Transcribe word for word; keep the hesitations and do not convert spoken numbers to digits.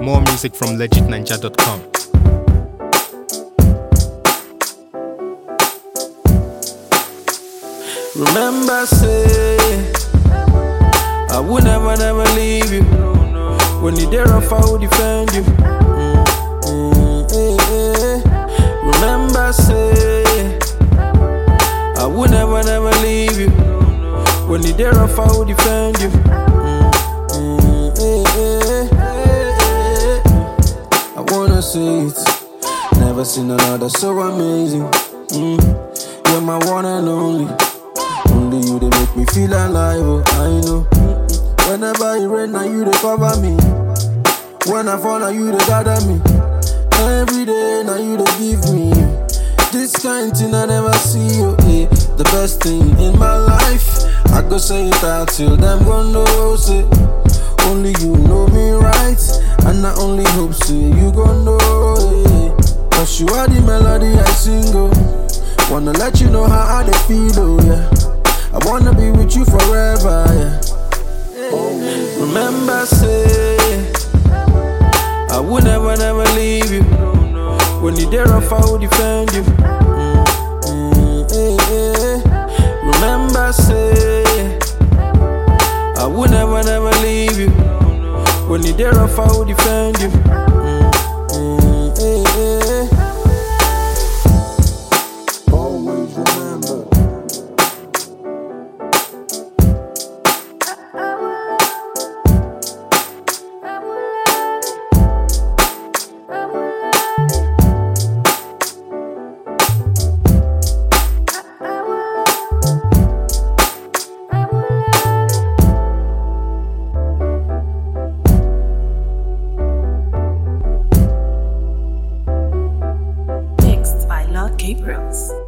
More music from legit ninja dot com. Remember, say, I will never, never leave you. When you're there, I will defend you. Mm, mm, eh, eh. Remember, say, I will never, never leave you. When you're there, I will defend you. Mm, mm, eh, eh, eh, eh. I wanna see it. Never seen another so amazing. Mm, you're my one and only. Only you, they make me feel alive, oh, I know. Mm-mm. Whenever it rain, now you, they cover me. When I fall, now you, they gather me. Every day, now you, they give me. This kind thing I never see, oh, eh. The best thing in my life. I go say it out till them gon' know, say. Only you know me right. And I only hope, say, you gon' know, eh. Cause you are the melody I sing, oh. Wanna let you know how I they feel, oh, yeah. I wanna be with you forever, yeah. Remember, say, I will never, never leave you. When you're there, I will defend you. Mm, mm, eh, eh. Remember, say, I will never, never leave you. When you're there, I will defend you. Mm, mm, eh, eh. Gabriels.